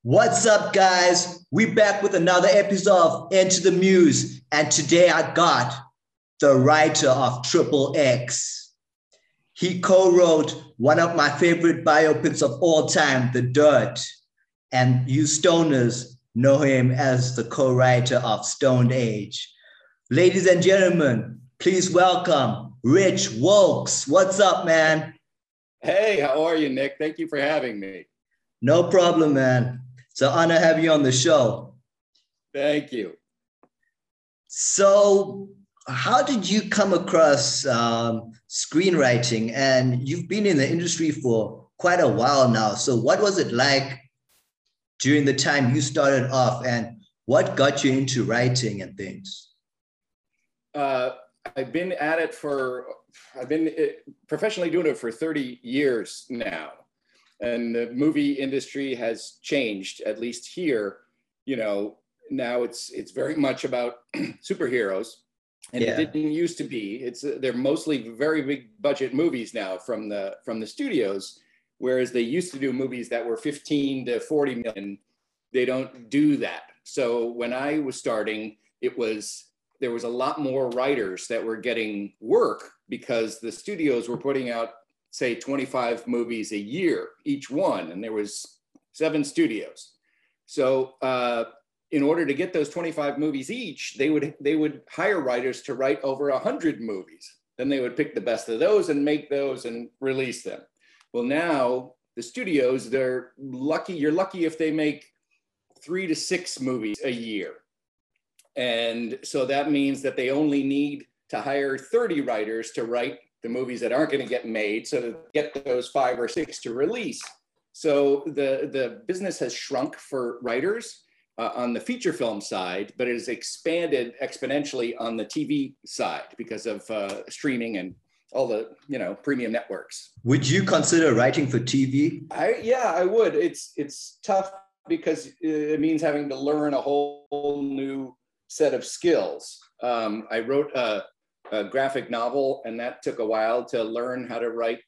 What's up, guys? We back with another episode of Into the Muse, and today I got the writer of Triple X. He co-wrote one of my favorite biopics of all time, The Dirt, and you stoners know him as the co-writer of Stoned Age. Ladies and gentlemen, please welcome Rich Wilkes. What's up, man? Hey, how are you, Nick? Thank you for having me. No problem, man. It's an honor to have you on the show. Thank you. So, how did you come across screenwriting? And you've been in the industry for quite a while now. So, what was it like during the time you started off, and what got you into writing and things? I've been professionally doing it for 30 years now. And the movie industry has changed, at least here. You know, now it's very much about superheroes, and It didn't used to be. They're mostly very big budget movies now from the studios, whereas they used to do movies that were 15 to 40 million. They don't do that. So when I was starting, there was a lot more writers that were getting work because the studios were putting out, say, 25 movies a year, each one, and there was 7 studios. So in order to get those 25 movies each, they would hire writers to write over 100 movies. Then they would pick the best of those and make those and release them. Well, now the studios, they're lucky. You're lucky if they make 3 to 6 movies a year. And so that means that they only need to hire 30 writers to write the movies that aren't going to get made, so to get those 5 or 6 to release. So the business has shrunk for writers on the feature film side, but it has expanded exponentially on the TV side because of streaming and all the premium networks. Would you consider writing for TV? I would. It's tough because it means having to learn a whole new set of skills. I wrote a graphic novel, and that took a while to learn how to write,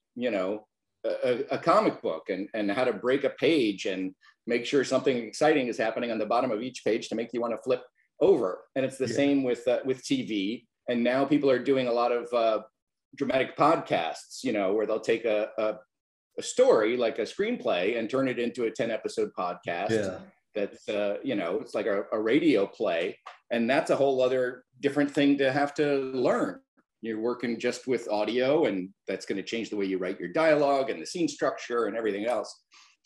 a comic book and how to break a page and make sure something exciting is happening on the bottom of each page to make you want to flip over. And it's the same with TV. And now people are doing a lot of dramatic podcasts, where they'll take a story like a screenplay and turn it into a 10-episode podcast. Yeah. That's, it's like a radio play. And that's a whole other different thing to have to learn. You're working just with audio, and that's going to change the way you write your dialogue and the scene structure and everything else.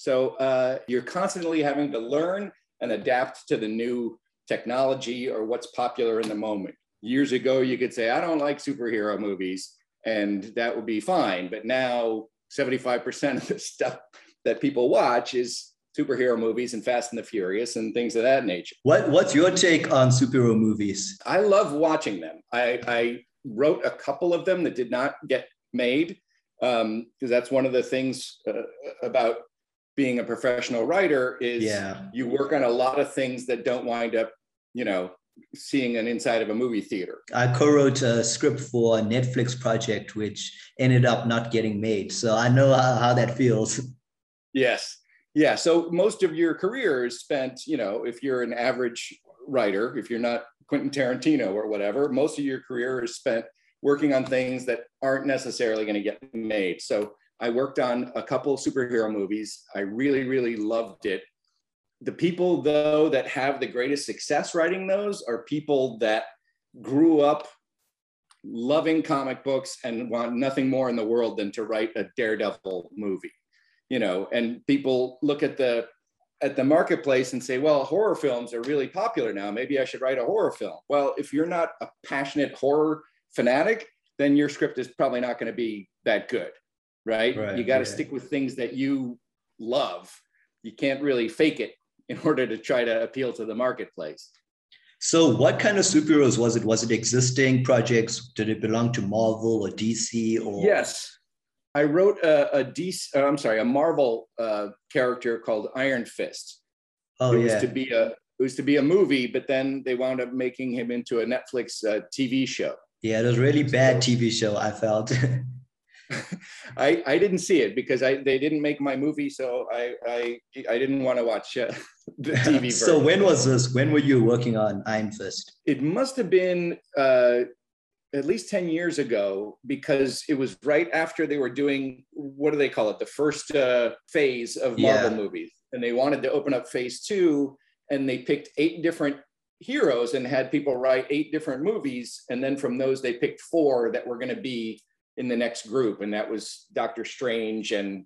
So you're constantly having to learn and adapt to the new technology or what's popular in the moment. Years ago, you could say, I don't like superhero movies, and that would be fine. But now 75% of the stuff that people watch is superhero movies and Fast and the Furious and things of that nature. What's your take on superhero movies? I love watching them. I wrote a couple of them that did not get made because that's one of the things about being a professional writer is you work on a lot of things that don't wind up, seeing an inside of a movie theater. I co-wrote a script for a Netflix project, which ended up not getting made. So I know how that feels. Yes. Yeah. So most of your career is spent, if you're an average writer, if you're not Quentin Tarantino or whatever, most of your career is spent working on things that aren't necessarily going to get made. So I worked on a couple superhero movies. I really, really loved it. The people, though, that have the greatest success writing those are people that grew up loving comic books and want nothing more in the world than to write a Daredevil movie. And people look at the marketplace and say, well, horror films are really popular now. Maybe I should write a horror film. Well, if you're not a passionate horror fanatic, then your script is probably not going to be that good, right? You got to stick with things that you love. You can't really fake it in order to try to appeal to the marketplace. So what kind of superheroes was it? Was it existing projects? Did it belong to Marvel or DC? Or Yes. I wrote a Marvel character called Iron Fist. It was to be a movie, but then they wound up making him into a Netflix TV show. Yeah, it was a really bad TV show, I felt. I didn't see it because they didn't make my movie, so I didn't want to watch the TV version. So when was this? When were you working on Iron Fist? It must have been at least 10 years ago, because it was right after they were doing, what do they call it? The first phase of Marvel movies. And they wanted to open up phase 2, and they picked 8 different heroes and had people write 8 different movies. And then from those, they picked 4 that were going to be in the next group. And that was Doctor Strange and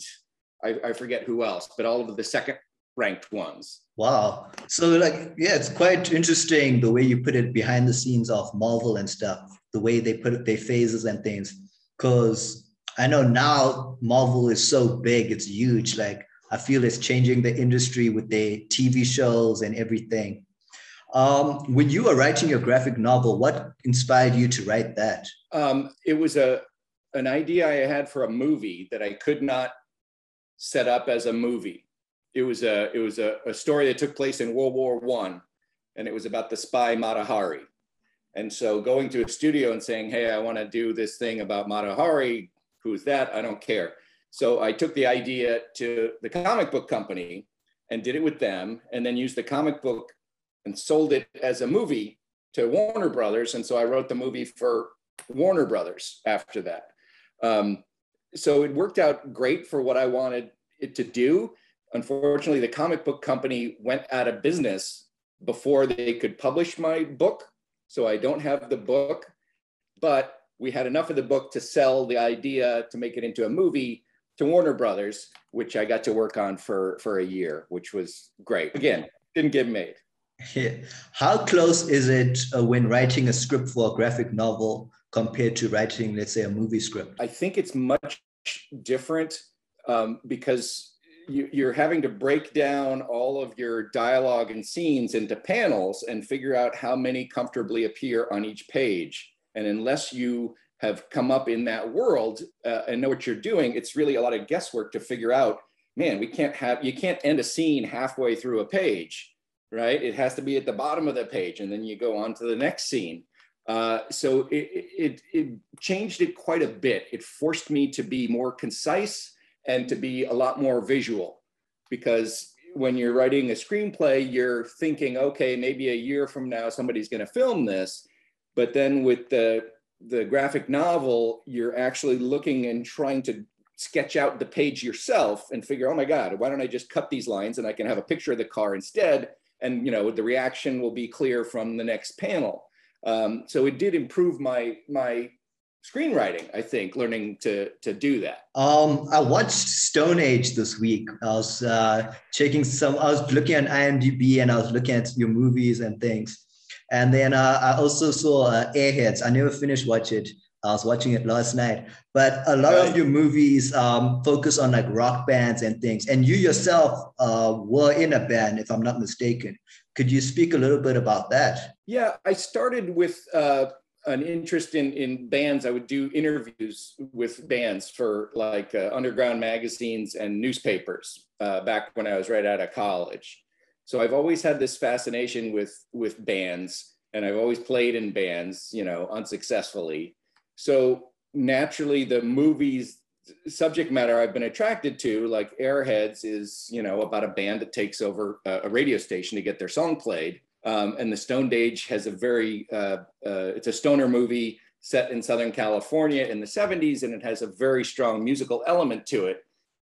I forget who else, but all of the second ranked ones. Wow. So like, yeah, it's quite interesting the way you put it behind the scenes of Marvel and stuff, the way they put it, their phases and things. Because I know now Marvel is so big, it's huge. Like I feel it's changing the industry with their TV shows and everything. When you were writing your graphic novel, what inspired you to write that? It was an idea I had for a movie that I could not set up as a movie. It was a story that took place in World War I, and it was about the spy Mata Hari. And so going to a studio and saying, hey, I want to do this thing about Mata Hari, who's that? I don't care. So I took the idea to the comic book company and did it with them, and then used the comic book and sold it as a movie to Warner Brothers. And so I wrote the movie for Warner Brothers after that. So it worked out great for what I wanted it to do. Unfortunately, the comic book company went out of business before they could publish my book. So I don't have the book, but we had enough of the book to sell the idea to make it into a movie to Warner Brothers, which I got to work on for a year, which was great. Again, didn't get made. Yeah. How close is it when writing a script for a graphic novel compared to writing, let's say, a movie script? I think it's much different because you're having to break down all of your dialogue and scenes into panels and figure out how many comfortably appear on each page. And unless you have come up in that world and know what you're doing, it's really a lot of guesswork to figure out, man, you can't end a scene halfway through a page, right? It has to be at the bottom of the page, and then you go on to the next scene. So it changed it quite a bit. It forced me to be more concise and to be a lot more visual, because when you're writing a screenplay, you're thinking, okay, maybe a year from now, somebody's going to film this. But then with the graphic novel, you're actually looking and trying to sketch out the page yourself and figure, oh my God, why don't I just cut these lines and I can have a picture of the car instead? And the reaction will be clear from the next panel. So it did improve my screenwriting, I think, learning to do that. I watched Stone Age this week. I was I was looking at IMDb and I was looking at your movies and things. And then I also saw Airheads. I never finished watching it. I was watching it last night. But a lot of your movies focus on like rock bands and things. And you yourself were in a band, if I'm not mistaken. Could you speak a little bit about that? Yeah, I started with an interest in bands. I would do interviews with bands for like underground magazines and newspapers back when I was right out of college. So I've always had this fascination with bands, and I've always played in bands, unsuccessfully. So naturally, the movies subject matter I've been attracted to, like Airheads, is about a band that takes over a radio station to get their song played. And the Stone Age has a very, it's a stoner movie set in Southern California in the 70s, and it has a very strong musical element to it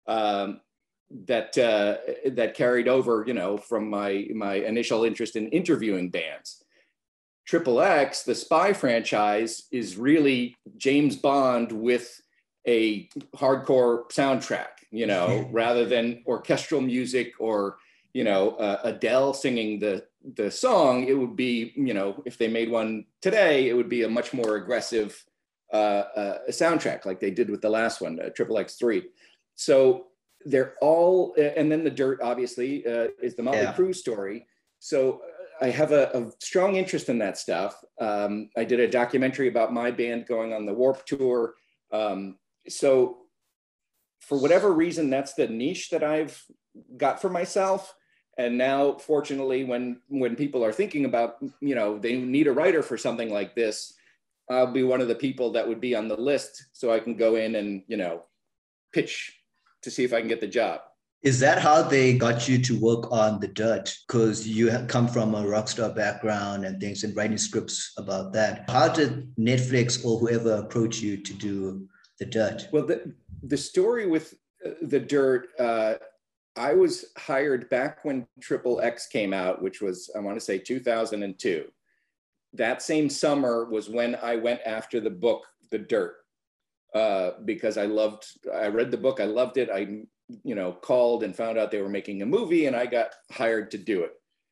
that carried over, from my initial interest in interviewing bands. Triple X, the spy franchise, is really James Bond with a hardcore soundtrack, rather than orchestral music or, Adele singing the song. It would be, if they made one today, it would be a much more aggressive soundtrack like they did with the last one, Triple X 3. So they're all, and then The Dirt, obviously, is the Motley Crue story. So I have a strong interest in that stuff. I did a documentary about my band going on the Warped Tour. So for whatever reason, that's the niche that I've got for myself. And now, fortunately, when people are thinking about, they need a writer for something like this, I'll be one of the people that would be on the list so I can go in and, pitch to see if I can get the job. Is that how they got you to work on The Dirt? Because you have come from a rock star background and things and writing scripts about that. How did Netflix or whoever approach you to do The Dirt? Well, the story with The Dirt, I was hired back when Triple X came out, which was, I want to say 2002. That same summer was when I went after the book, The Dirt, because I read the book, I loved it. I called and found out they were making a movie and I got hired to do it.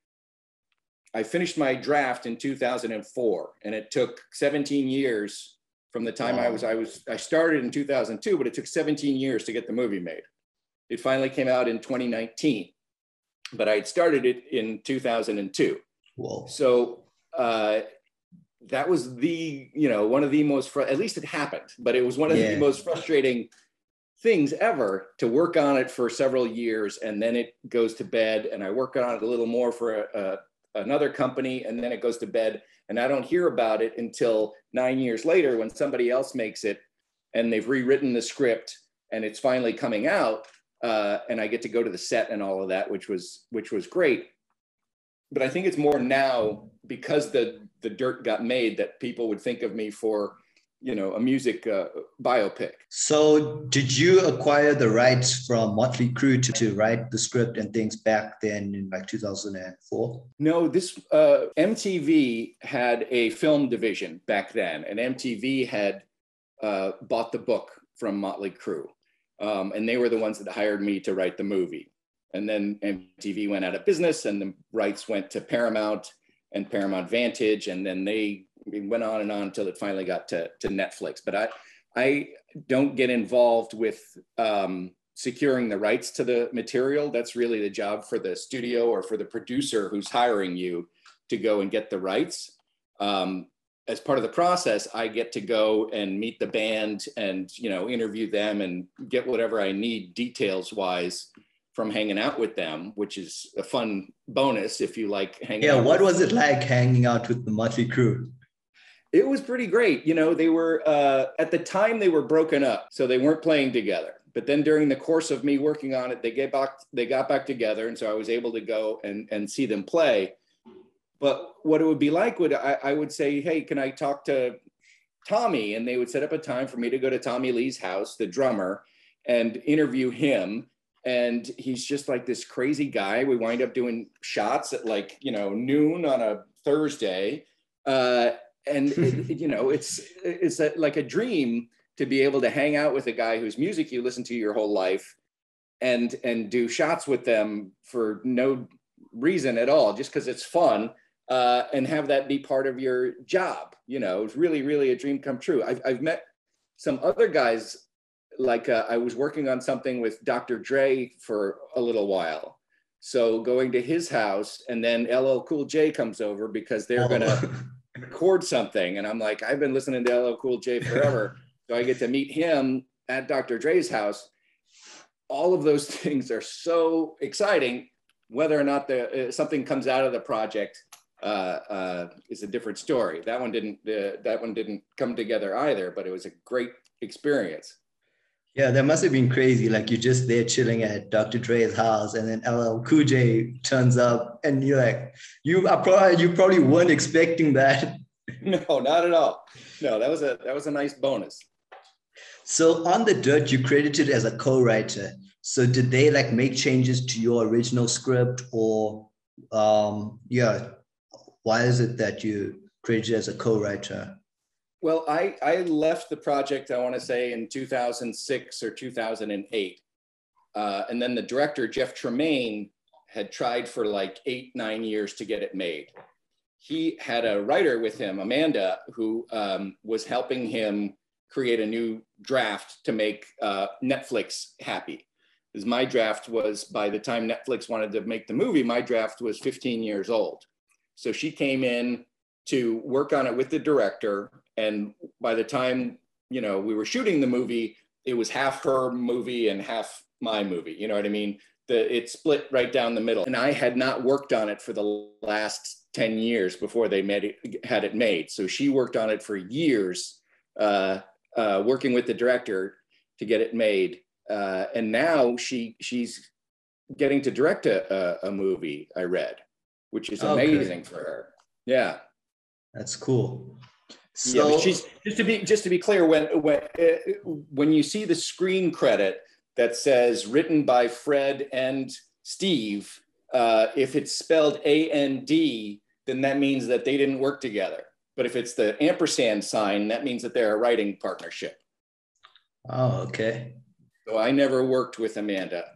I finished my draft in 2004 and it took 17 years from the time I started in 2002, but it took 17 years to get the movie made. It finally came out in 2019, but I had started it in 2002. Whoa. So that was one of the most, at least it happened, but it was one of the most frustrating things ever to work on it for several years, and then it goes to bed, and I work on it a little more for another company, and then it goes to bed, and I don't hear about it until 9 years later when somebody else makes it and they've rewritten the script and it's finally coming out, and I get to go to the set and all of that, which was great. But I think it's more now because the Dirt got made that people would think of me for a music biopic. So did you acquire the rights from Motley Crue to write the script and things back then in like 2004? No, this MTV had a film division back then, and MTV had bought the book from Motley Crue. And they were the ones that hired me to write the movie. And then MTV went out of business and the rights went to Paramount and Paramount Vantage, and then they went on and on until it finally got to Netflix. But I don't get involved with securing the rights to the material. That's really the job for the studio or for the producer who's hiring you to go and get the rights. As part of the process, I get to go and meet the band and interview them and get whatever I need details-wise from hanging out with them, which is a fun bonus if you like hanging out. Yeah, what was it like hanging out with the Motley Crue? It was pretty great. They were, at the time they were broken up, so they weren't playing together. But then during the course of me working on it, they got back together. And so I was able to go and see them play. But what it would be like, I would say, hey, can I talk to Tommy? And they would set up a time for me to go to Tommy Lee's house, the drummer, and interview him. And he's just like this crazy guy. We wind up doing shots at noon on a Thursday. And it's like a dream to be able to hang out with a guy whose music you listen to your whole life and do shots with them for no reason at all, just because it's fun, and have that be part of your job. It's really, really a dream come true. I've met some other guys, like I was working on something with Dr. Dre for a little while. So going to his house, and then LL Cool J comes over because they're gonna record something. And I'm like, I've been listening to LL Cool J forever. So I get to meet him at Dr. Dre's house. All of those things are so exciting. Whether or not something comes out of the project is a different story. That one didn't come together either, but it was a great experience. Yeah, that must have been crazy. Like you're just there chilling at Dr. Dre's house, and then LL Cool J turns up, and you're like, you probably weren't expecting that. No, not at all. No, that was a nice bonus. So on The Dirt, you credited as a co-writer. So did they make changes to your original script, or why is it that you credited as a co-writer? Well, I left the project, I want to say in 2006 or 2008. And then the director, Jeff Tremaine, had tried for 8-9 years to get it made. He had a writer with him, Amanda, who was helping him create a new draft to make Netflix happy. Because my draft was, by the time Netflix wanted to make the movie, my draft was 15 years old. So she came in to work on it with the director. And by the time, we were shooting the movie, it was half her movie and half my movie. You know what I mean? It split right down the middle. And I had not worked on it for the last 10 years before they had it made. So she worked on it for years, working with the director to get it made. And now she's getting to direct a movie, I read, which is amazing for her. Yeah. That's cool. So yeah, but she's just to be clear, when you see the screen credit that says written by Fred and Steve, if it's spelled A-N-D, then that means that they didn't work together. But if it's the ampersand sign, that means that they're a writing partnership. Oh, okay. So I never worked with Amanda.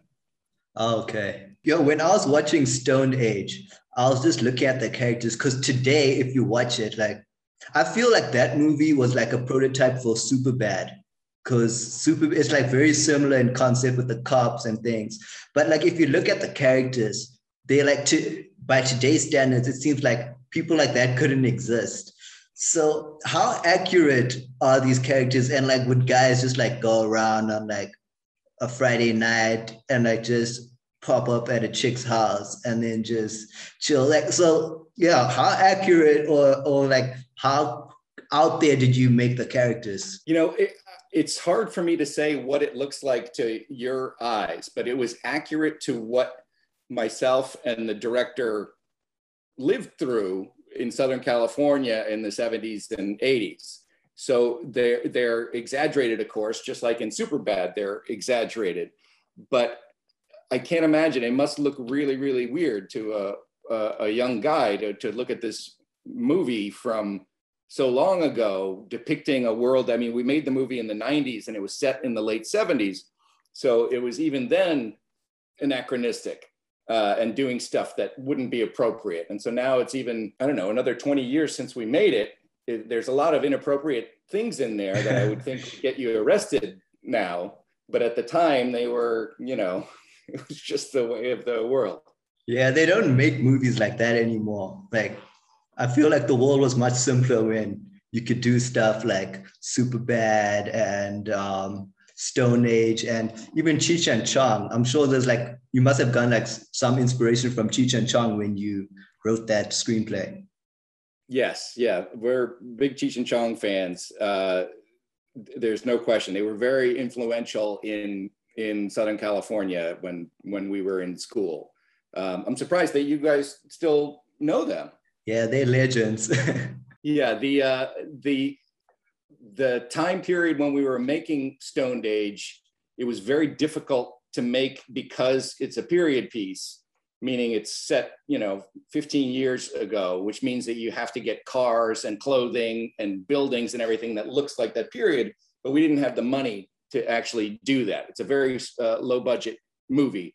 Okay. Yo, when I was watching Stone Age, I was just looking at the characters because today, if you watch it, like, I feel like that movie was like a prototype for Superbad, because it's like very similar in concept with the cops and things. But like, if you look at the characters, they like by today's standards, it seems like people like that couldn't exist. So how accurate are these characters? And like, would guys just like go around on like a Friday night and like just pop up at a chick's house and then just chill? Like, so yeah, how accurate or like how out there did you make the characters? You know, it's hard for me to say what it looks like to your eyes, but it was accurate to what myself and the director lived through in Southern California in the 70s and 80s. So they're exaggerated, of course, just like in Superbad, they're exaggerated. But I can't imagine, it must look really, really weird to a young guy to look at this movie from so long ago, depicting a world. I mean, we made the movie in the 90s and it was set in the late 70s. So it was even then anachronistic and doing stuff that wouldn't be appropriate. And so now it's even, I don't know, another 20 years since we made it. There's a lot of inappropriate things in there that I would think would get you arrested now. But at the time they were, you know, it was just the way of the world. Yeah, they don't make movies like that anymore. Like, I feel like the world was much simpler when you could do stuff like Superbad and Stone Age and even Cheech and Chong. I'm sure there's like, you must have gotten like some inspiration from Cheech and Chong when you wrote that screenplay. Yes, yeah, we're big Cheech and Chong fans. There's no question. They were very influential in Southern California when we were in school. I'm surprised that you guys still know them. Yeah, they're legends. Yeah, the time period when we were making Stoned Age, it was very difficult to make because it's a period piece, meaning it's set, 15 years ago, which means that you have to get cars and clothing and buildings and everything that looks like that period, but we didn't have the money to actually do that. It's a very low budget movie.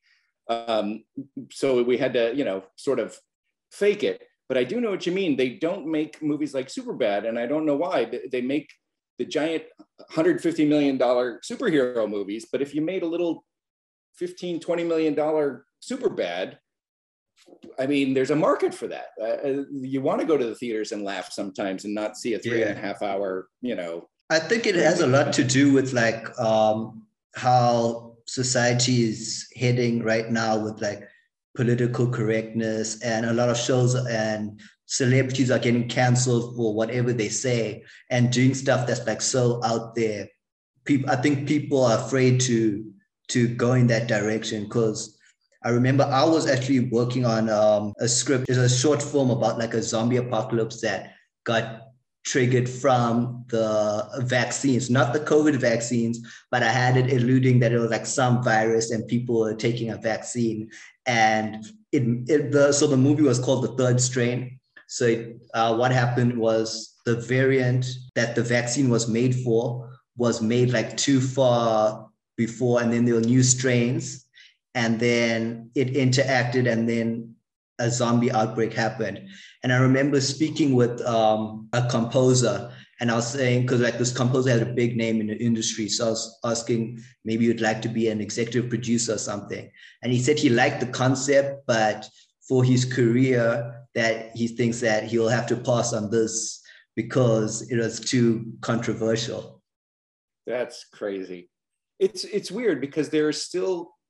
So we had to, sort of fake it. But I do know what you mean. They don't make movies like Superbad, and I don't know why. They make the giant $150 million superhero movies, but if you made a little $15, $20 million Superbad, I mean, there's a market for that. You want to go to the theaters and laugh sometimes and not see a 3.5 hour, I think it has a lot to do with like how society is heading right now with like political correctness, and a lot of shows and celebrities are getting canceled for whatever they say and doing stuff that's like so out there. I think people are afraid to go in that direction, because I remember I was actually working on a script. It's a short film about like a zombie apocalypse that got triggered from the vaccines, not the COVID vaccines, but I had it alluding that it was like some virus and people were taking a vaccine. And so the movie was called The Third Strain. So what happened was the variant that the vaccine was made for was made like too far before, and then there were new strains, and then it interacted, and then a zombie outbreak happened. And I remember speaking with a composer, and I was saying, because like this composer had a big name in the industry, so I was asking, maybe you'd like to be an executive producer or something. And he said he liked the concept, but for his career, that he thinks that he'll have to pass on this because it was too controversial. That's crazy. It's weird because there are still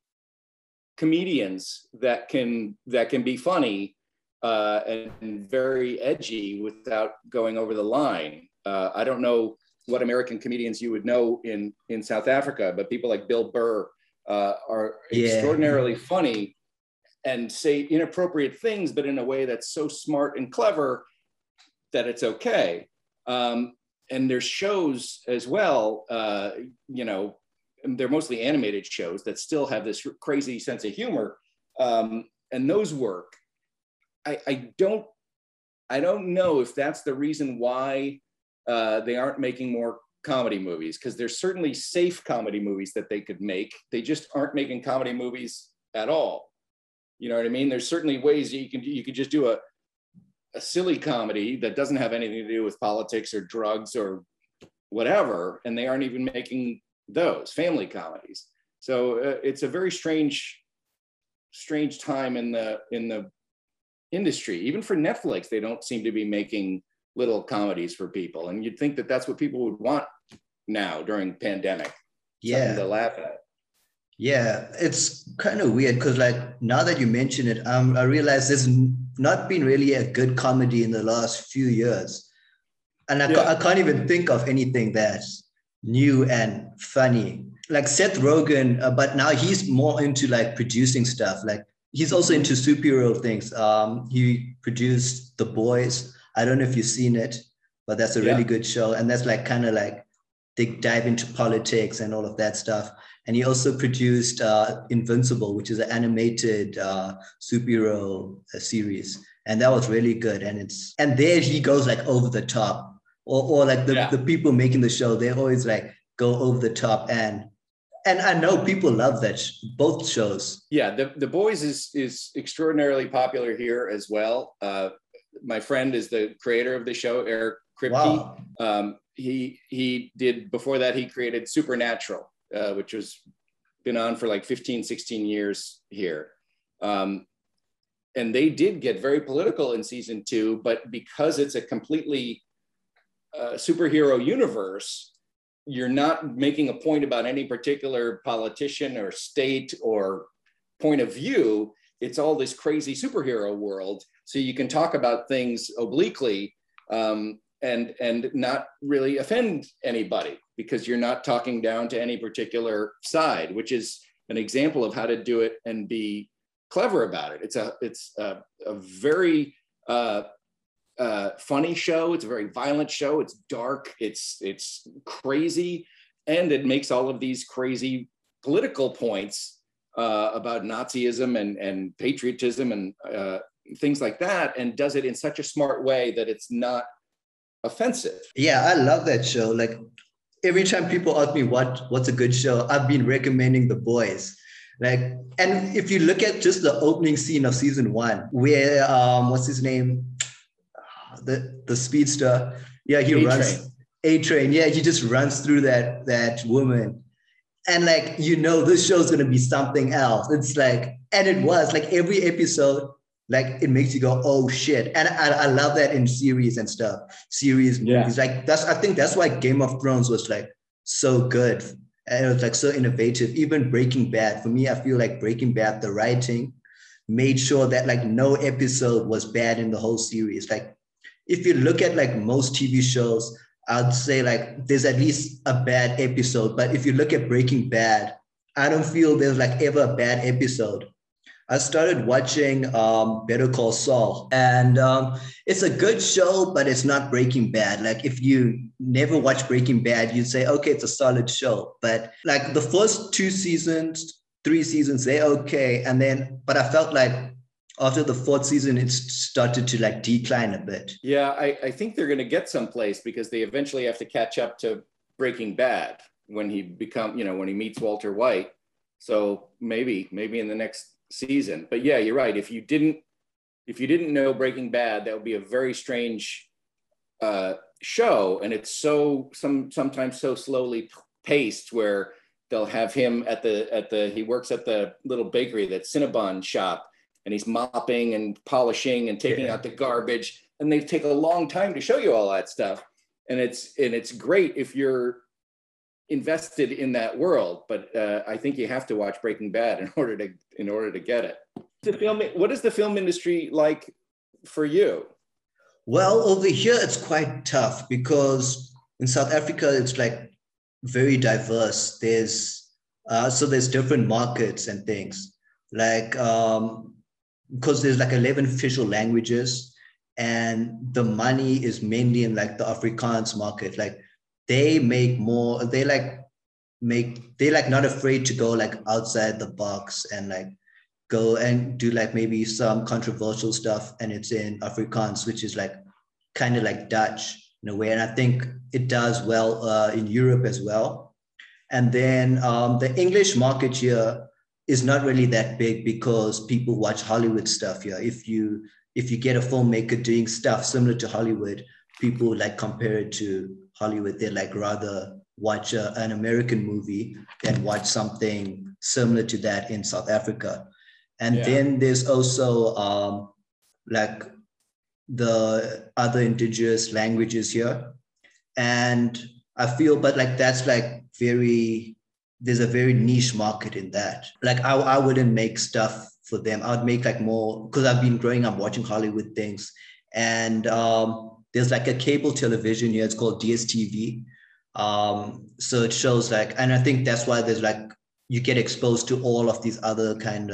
comedians that can be funny and very edgy without going over the line. I don't know what American comedians you would know in South Africa, but people like Bill Burr are extraordinarily funny and say inappropriate things, but in a way that's so smart and clever that it's okay. And there's shows as well, you know, they're mostly animated shows that still have this crazy sense of humor, and those work. I don't know if that's the reason why they aren't making more comedy movies, because there's certainly safe comedy movies that they could make. They just aren't making comedy movies at all. You know what I mean? There's certainly ways that you could just do a silly comedy that doesn't have anything to do with politics or drugs or whatever, and they aren't even making those family comedies. So it's a very strange time in the industry. Even for Netflix, they don't seem to be making little comedies for people, and you'd think that that's what people would want now during pandemic. Something to laugh at. Yeah, it's kind of weird because, like, now that you mention it, I realize there's not been really a good comedy in the last few years, and I can't even think of anything that's new and funny. Like Seth Rogen, but now he's more into like producing stuff. Like he's also into superhero things. He produced The Boys. I don't know if you've seen it, but that's a really good show, and that's like kind of like they dive into politics and all of that stuff. And he also produced Invincible, which is an animated superhero series. And that was really good. And there he goes like over the top, or like the people making the show, they always like go over the top. And I know people love that, both shows. Yeah, the Boys is extraordinarily popular here as well. My friend is the creator of the show, Eric Kripke. Wow. He did, before that, he created Supernatural, which has been on for like 15, 16 years here. And they did get very political in season 2, but because it's a completely superhero universe, you're not making a point about any particular politician or state or point of view. It's all this crazy superhero world. So you can talk about things obliquely and not really offend anybody, because you're not talking down to any particular side, which is an example of how to do it and be clever about it. It's a very funny show. It's a very violent show. It's dark. It's crazy, and it makes all of these crazy political points about Nazism and patriotism and things like that, and does it in such a smart way that it's not offensive. Yeah, I love that show. Like every time people ask me what's a good show, I've been recommending The Boys. Like, and if you look at just the opening scene of season 1, where what's his name, the speedster, he runs A-Train. Yeah, he just runs through that woman, and like, you know, this show's gonna be something else. It's like, and it was like every episode, like it makes you go, oh shit. And I love that in series and stuff, series movies. Like I think that's why Game of Thrones was like so good. And it was like so innovative. Even Breaking Bad, for me, I feel like Breaking Bad, the writing made sure that like no episode was bad in the whole series. Like if you look at like most TV shows, I'd say like there's at least a bad episode. But if you look at Breaking Bad, I don't feel there's like ever a bad episode. I started watching Better Call Saul, and it's a good show, but it's not Breaking Bad. Like if you never watch Breaking Bad, you'd say, okay, it's a solid show. But like the first 3 seasons, they're okay. But I felt like after the 4th season, it started to like decline a bit. Yeah, I think they're going to get someplace, because they eventually have to catch up to Breaking Bad when he meets Walter White. So maybe in the next season. But yeah, you're right. If you didn't know Breaking Bad, that would be a very strange show, and it's sometimes so slowly paced, where they'll have him he works at the little bakery, that Cinnabon shop, and he's mopping and polishing and taking out the garbage, and they take a long time to show you all that stuff. And it's great if you're invested in that world, but I think you have to watch Breaking Bad in order to get it. What is the film industry like for you? Well, over here it's quite tough because in South Africa it's like very diverse. There's different markets and things like because there's like 11 official languages, and the money is mainly in like the Afrikaans market. Like they make more. They like not afraid to go like outside the box and like go and do like maybe some controversial stuff, and it's in Afrikaans, which is like kind of like Dutch in a way. And I think it does well in Europe as well. And then the English market here is not really that big because people watch Hollywood stuff here. If you get a filmmaker doing stuff similar to Hollywood, people like compare it to Hollywood. They like rather watch an American movie than watch something similar to that in South Africa. And then there's also like the other indigenous languages here. And I feel, but like that's like there's a very niche market in that. Like I wouldn't make stuff for them. I would make like more, because I've been growing up watching Hollywood things. And there's like a cable television here, it's called DSTV. So it shows like, and I think that's why there's like, you get exposed to all of these other kind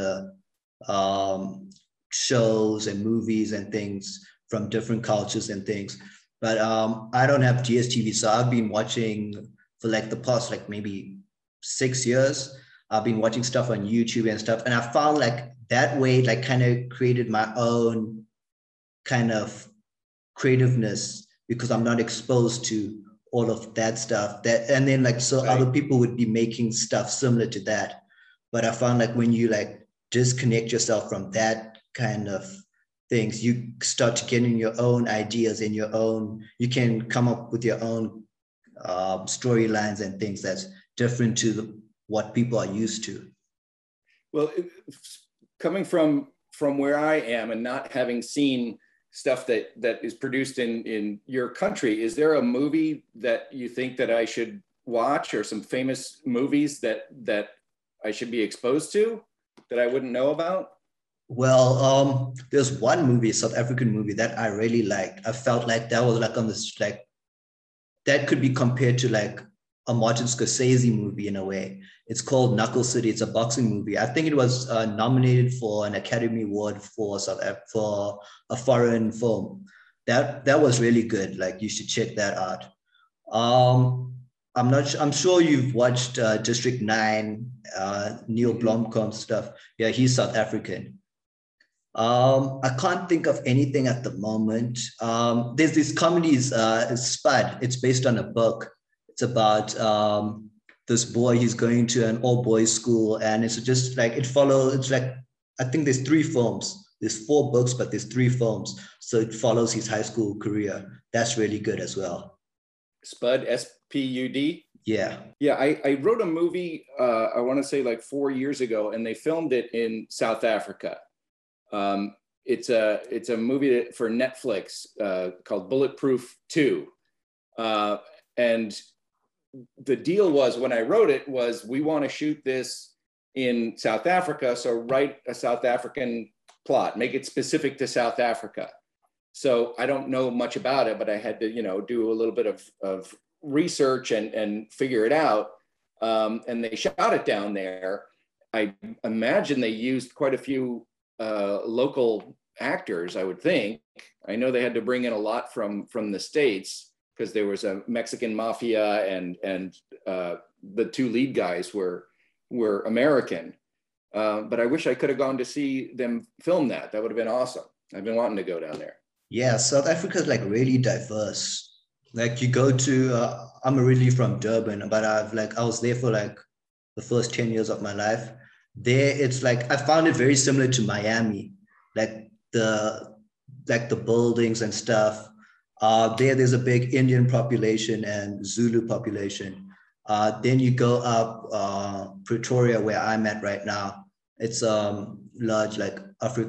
of shows and movies and things from different cultures and things. But I don't have DSTV, so I've been watching for like the past like maybe 6 years. I've been watching stuff on YouTube and stuff, and I found like that way like kind of created my own kind of creativeness because I'm not exposed to all of that stuff. And then like so right. Other people would be making stuff similar to that, but I found like when you like disconnect yourself from that kind of things, you start to get in your own ideas and you can come up with your own storylines and things that's different to what people are used to. Well, coming from where I am and not having seen stuff that is produced in your country, is there a movie that you think that I should watch, or some famous movies that I should be exposed to that I wouldn't know about? Well, there's one movie, South African movie that I really liked. I felt like that was like on this, like that could be compared to like a Martin Scorsese movie in a way. It's called Knuckle City. It's a boxing movie. I think it was nominated for an Academy Award for a foreign film. That was really good. Like you should check that out. I'm sure you've watched District 9, Neil Blomkamp stuff. Yeah, he's South African. I can't think of anything at the moment. There's these comedies, Spud. It's based on a book. It's about this boy, he's going to an all boys school, and it's just like it's like, I think there's 3 films. There's 4 books, but there's 3 films. So it follows his high school career. That's really good as well. Spud, SPUD? Yeah. Yeah, I wrote a movie, I want to say like 4 years ago, and they filmed it in South Africa. It's a movie for Netflix called Bulletproof 2. And the deal was, when I wrote it, was we want to shoot this in South Africa, so write a South African plot, make it specific to South Africa. So I don't know much about it, but I had to, do a little bit of research and figure it out. And they shot it down there. I imagine they used quite a few local actors, I would think. I know they had to bring in a lot from the States, because there was a Mexican mafia, and the 2 lead guys were American. But I wish I could have gone to see them film that. That would have been awesome. I've been wanting to go down there. Yeah, South Africa is like really diverse. Like you go to, I'm originally from Durban, but I was there for like the first 10 years of my life. There, it's like, I found it very similar to Miami, like the buildings and stuff. There's a big Indian population and Zulu population. Then you go up Pretoria, where I'm at right now. It's large like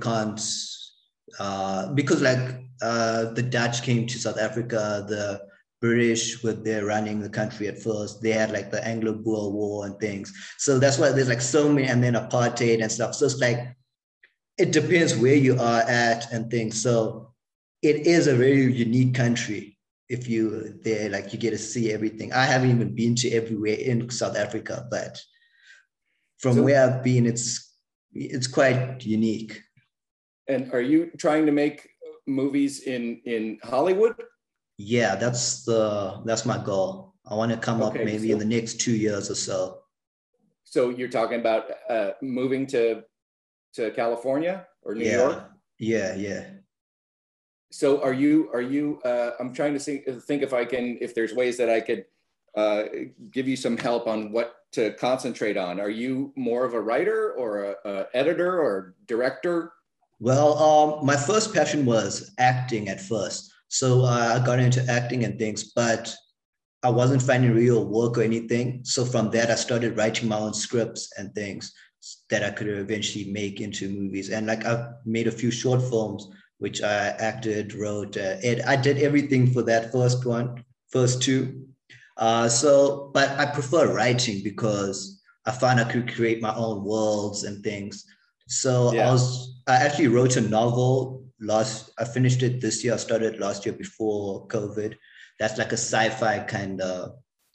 Afrikaans, because like the Dutch came to South Africa, the British were there running the country at first. They had like the Anglo-Boer War and things. So that's why there's like so many, and then apartheid and stuff. So it's like, it depends where you are at and things. So it is a very unique country. If you there, like you get to see everything. I haven't even been to everywhere in South Africa, but from where I've been, it's quite unique. And are you trying to make movies in Hollywood? Yeah, that's my goal. I want to come up maybe in the next 2 years or so. So you're talking about moving to California or New York? Yeah. So are you I'm trying to think if there's ways that I could give you some help on what to concentrate on. Are you more of a writer or a editor or director? Well, my first passion was acting at first. So I got into acting and things, but I wasn't finding real work or anything. So from that, I started writing my own scripts and things that I could eventually make into movies. And like I've made a few short films, which I acted, wrote, I did everything for that first two. But I prefer writing because I found I could create my own worlds and things. So I actually wrote a novel I finished it this year. I started last year before COVID. That's like a sci-fi kind of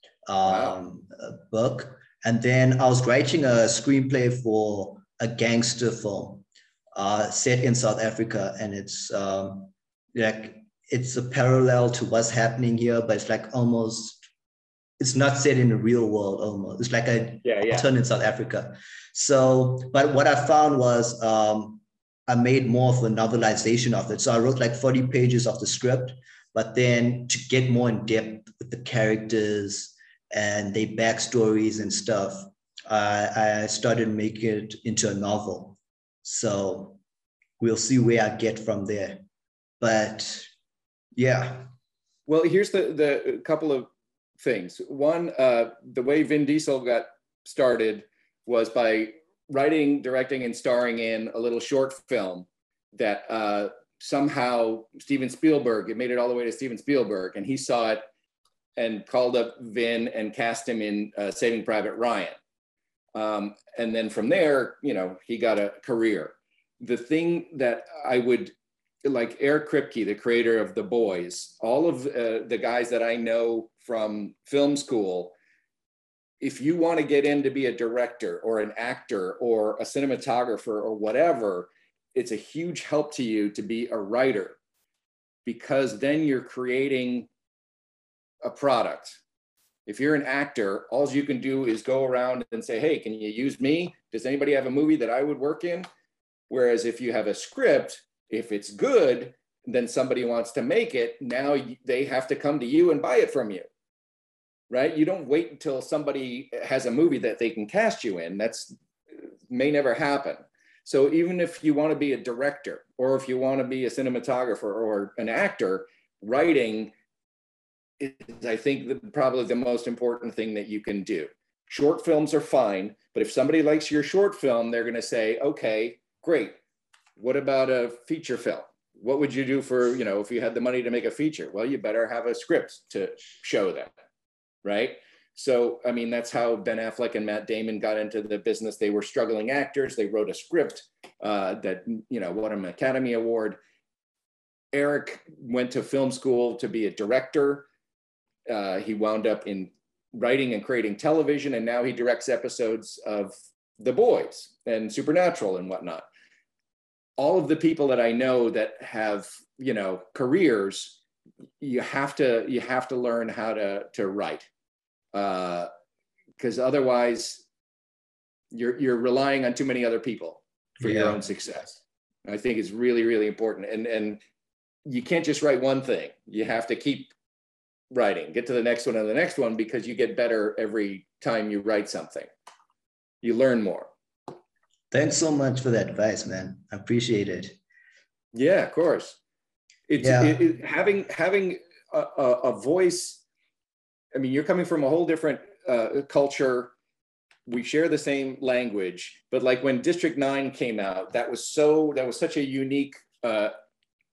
book. And then I was writing a screenplay for a gangster film set in South Africa. And it's like, it's a parallel to what's happening here, but it's like it's not set in the real world almost. It's like a alternate South Africa. So, but what I found was I made more of a novelization of it. So I wrote like 40 pages of the script, but then to get more in depth with the characters and their backstories and stuff, I started making it into a novel. So we'll see where I get from there. But yeah. Well, here's the couple of things. One, the way Vin Diesel got started was by writing, directing, and starring in a little short film that somehow Steven Spielberg, it made it all the way to Steven Spielberg, and he saw it and called up Vin and cast him in Saving Private Ryan. And then from there, he got a career. The thing that I would, like Eric Kripke, the creator of The Boys, all of the guys that I know from film school, if you want to get in to be a director or an actor or a cinematographer or whatever, it's a huge help to you to be a writer, because then you're creating a product. If you're an actor, all you can do is go around and say, hey, can you use me? Does anybody have a movie that I would work in? Whereas if you have a script, if it's good, then somebody wants to make it. Now they have to come to you and buy it from you. Right? You don't wait until somebody has a movie that they can cast you in. That's may never happen. So even if you want to be a director, or if you want to be a cinematographer or an actor, writing is, I think, probably the most important thing that you can do. Short films are fine, but if somebody likes your short film, they're going to say, okay, great. What about a feature film? What would you do for, if you had the money to make a feature? Well, you better have a script to show them. Right? So, I mean, that's how Ben Affleck and Matt Damon got into the business. They were struggling actors. They wrote a script that, won an Academy Award. Eric went to film school to be a director. He wound up in writing and creating television, and now he directs episodes of The Boys and Supernatural and whatnot. All of the people that I know that have, careers, you have to learn how to write. Because otherwise you're relying on too many other people for your own success. I think it's really, really important. And you can't just write one thing. You have to keep writing, get to the next one and the next one, because you get better every time you write something. You learn more. Thanks so much for that advice, man. I appreciate it. Yeah, of course. Having a voice. I mean, you're coming from a whole different culture. We share the same language, but like when District 9 came out, that was such a unique